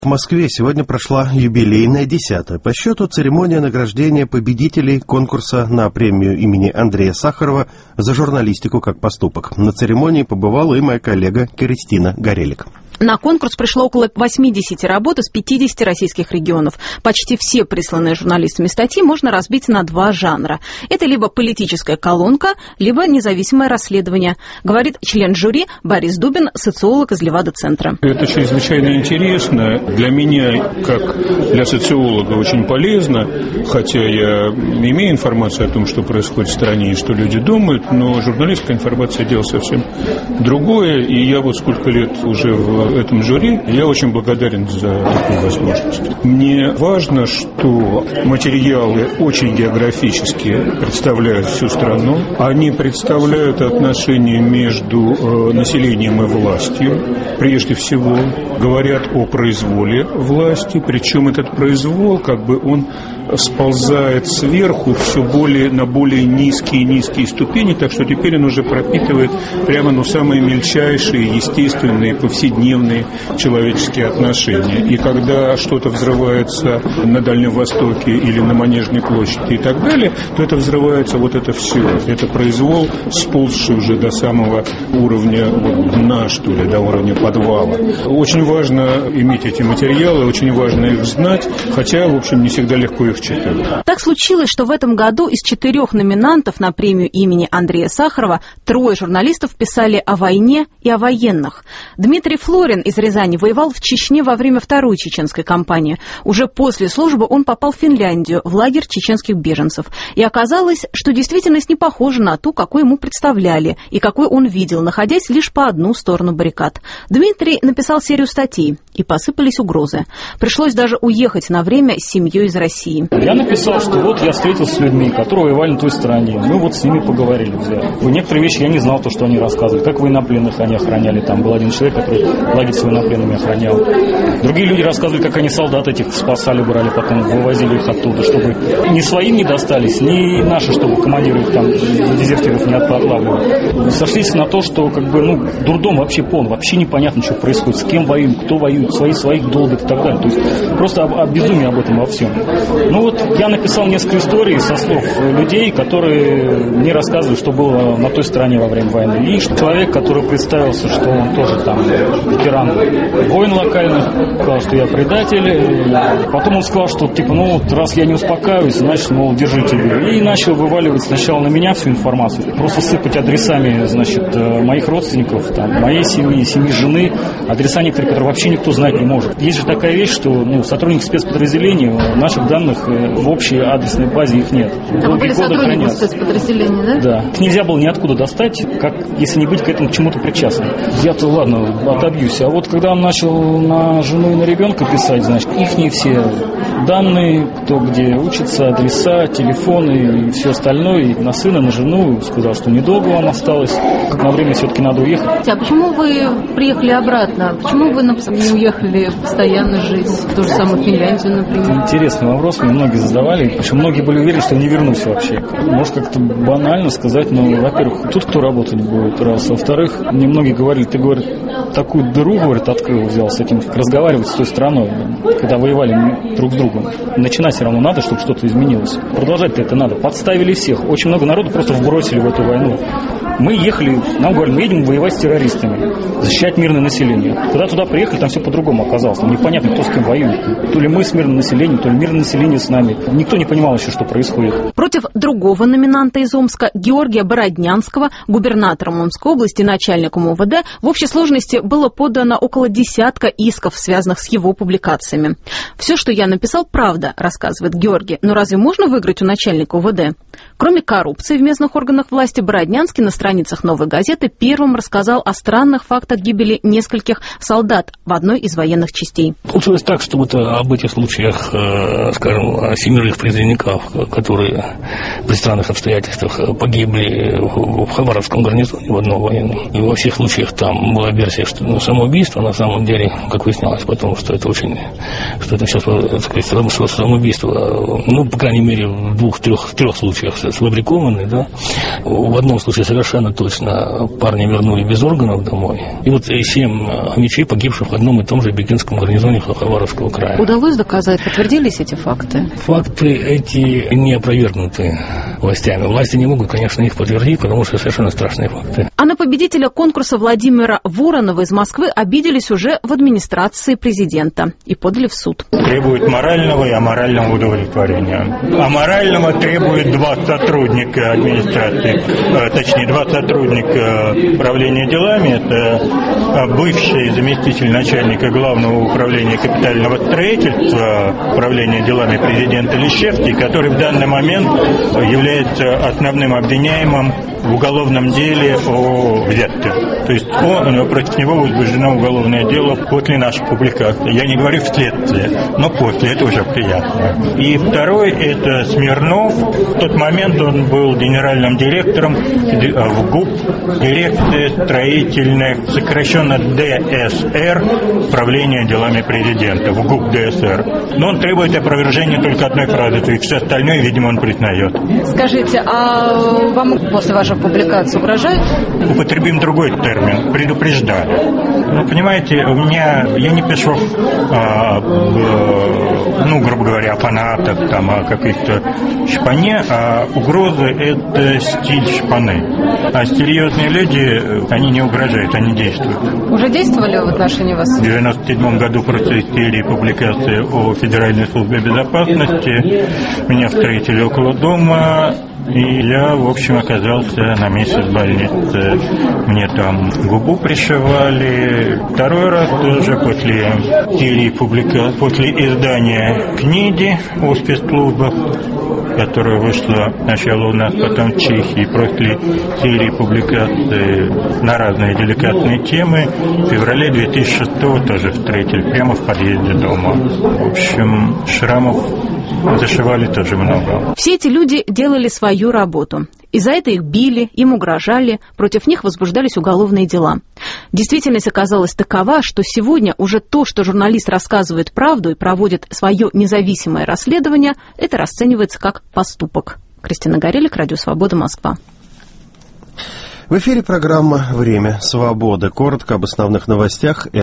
В Москве сегодня прошла юбилейная 10-я по счету церемония награждения победителей конкурса на премию имени Андрея Сахарова за журналистику как поступок. На церемонии побывала и моя коллега Кристина Горелик. На конкурс пришло около 80 работ из 50 российских регионов. Почти все присланные журналистами статьи можно разбить на два жанра. Это либо политическая колонка, либо независимое расследование, говорит член жюри Борис Дубин, социолог из Левада-центра. Это чрезвычайно интересно. Для меня, как для социолога, очень полезно, хотя я имею информацию о том, что происходит в стране и что люди думают, но журналистская информация – дело совсем другое. И я вот сколько лет уже в этом жюри, я очень благодарен за такую возможность. Мне важно, что материалы очень географически представляют всю страну. Они представляют отношения между населением и властью. Прежде всего, говорят о произволе власти, причем этот произвол, он сползает сверху все на более низкие ступени, так что теперь он уже пропитывает прямо самые мельчайшие, естественные, повседневные человеческие отношения. И когда что-то взрывается на Дальнем Востоке или на Манежной площади и так далее, то это взрывается это все. Это произвол, сползший уже до самого уровня дна, до уровня подвала. Очень важно иметь эти материалы, очень важно их знать, хотя, в общем, не всегда легко их читать. Так случилось, что в этом году из 4 номинантов на премию имени Андрея Сахарова 3 журналистов писали о войне и о военных. Дмитрий Флорин из Рязани воевал в Чечне во время Второй чеченской кампании. Уже после службы он попал в Финляндию, в лагерь чеченских беженцев. И оказалось, что действительность не похожа на ту, какой ему представляли, и какой он видел, находясь лишь по одну сторону баррикад. Дмитрий написал серию статей, и посыпались угрозы. Пришлось даже уехать на время с семьей из России. Я написал, что я встретился с людьми, которые воевали на той стороне. Мы с ними поговорили. Некоторые вещи я не знал, что они рассказывали. Как военнопленных они охраняли. Там был один человек, который лагерь с военнопленными охранял. Другие люди рассказывали, как они солдат этих спасали, брали, потом вывозили их оттуда, чтобы ни своим не достались, ни наши, чтобы командиры их дезертиров не отлавливали. Сошлись на то, что дурдом вообще полный, вообще непонятно, что происходит, с кем воюем, кто воюет, своих долбят и так далее. То есть просто о безумии об этом во всем. Я написал несколько историй со слов людей, которые мне рассказывали, что было на той стороне во время войны. И человек, который представился, что он тоже ветеран войн локальных, сказал, что я предатель. Потом он сказал, что раз я не успокаиваюсь, значит, держите ее. И начал вываливать сначала на меня всю информацию, просто сыпать адресами, моих родственников, моей семьи, семьи жены, адреса некоторых, которые вообще никто знать не может. Есть же такая вещь, что сотрудники спецподразделений, наших данных в общей адресной базе их нет. А вы были сотрудником спецподразделений, да? Да. Их нельзя было ниоткуда достать, если не быть к этому к чему-то причастным. Я-то, ладно, отобьюсь. А когда он начал на жену и на ребенка писать, их все данные, кто где учится, адреса, телефоны и все остальное, и на сына, на жену, сказал, что недолго вам осталось, на время все-таки надо уехать. А почему вы приехали обратно? Почему вы не уехали постоянно жить? В ту же самую Финляндию, например? Интересный вопрос, мне многие задавали, причем многие были уверены, что не вернусь вообще. Может, как-то банально сказать, во-первых, тут кто работать будет, раз. Во-вторых, мне многие говорили, ты, такую дыру, открыл, взял с этим, разговаривать с той страной, когда воевали друг с другом. Начинать все равно надо, чтобы что-то изменилось. Продолжать-то это надо. Подставили всех. Очень много народу просто вбросили в эту войну. Мы ехали, нам говорили, мы едем воевать с террористами, защищать мирное население. Когда туда приехали, там все по-другому оказалось. Непонятно, кто с кем воюет. То ли мы с мирным населением, то ли мирное население с нами. Никто не понимал еще, что происходит. Против другого номинанта из Омска, Георгия Бороднянского, губернатором Омской области, начальником УВД, в общей сложности было подано около 10 исков, связанных с его публикациями. Все, что я написал, правда, рассказывает Георгий. Но разве можно выиграть у начальника УВД? Кроме коррупции в местных органах власти, Бороднянский на страницах «Новой газеты» первым рассказал о странных фактах гибели нескольких солдат в одной из военных частей. Получилось так, что об этих случаях, о 7 призывников, которые при странных обстоятельствах погибли в Хабаровском гарнизоне в одном военном. И во всех случаях там была версия, что самоубийство, на самом деле, как выяснялось потом, что это сейчас, так сказать, самоубийство, ну, по крайней мере, в 2-3 случаях сфабрикованные, да. В одном случае совершенно точно парни вернули без органов домой. И вот 7 хомячей, погибших в одном и том же Бикинском гарнизоне Хабаровского края. Удалось доказать, подтвердились эти факты? Факты эти не опровергнуты властями. Власти не могут, конечно, их подтвердить, потому что совершенно страшные факты. А на победителя конкурса Владимира Воронова из Москвы обиделись уже в администрации президента и подали в суд. Требует морального и аморального удовлетворения. Аморального требует 2 сотрудника администрации, точнее 2 сотрудника управления делами. Это бывший заместитель начальника Главного управления капитального строительства, управления делами президента Лещевский, который в данный момент является основным обвиняемым в уголовном деле о взятке. То есть против него возбуждено уголовное дело после нашей публикации. Я не говорю вследствие, но после, это уже приятно. И второй, это Смирнов. В тот момент он был генеральным директором в ГУП, дирекции строительных, сокращенно ДСР, управления делами президента, в ГУП ДСР. Но он требует опровержения только одной фразы, то есть все остальное, видимо, он признает. Скажите, а вам после вашей публикации угрожают? Употребим другой термин, предупреждали. Ну, понимаете, я не пишу, грубо говоря, о фанатах, там, о каких-то шпане, а угрозы – это стиль шпаны. А серьезные люди, они не угрожают, они действуют. Уже действовали в отношении вас? В 1997 году против серии публикации о Федеральной службе безопасности меня встретили около дома, и я, в общем, оказался на месяц в больнице. Мне там губу пришивали. Второй раз тоже после серии публикации, после издания книги о спецслужбах, которая вышла сначала у нас, потом в Чехии, после серии публикаций на разные деликатные темы, в феврале 2006-го тоже встретили прямо в подъезде дома. В общем, шрамов зашивали тоже много. Все эти люди делали свою работу. И за это их били, им угрожали, против них возбуждались уголовные дела. Действительность оказалась такова, что сегодня уже то, что журналист рассказывает правду и проводит свое независимое расследование, это расценивается как поступок. Кристина Горелик, Радио Свобода, Москва. В эфире программа «Время свободы». Коротко об основных новостях.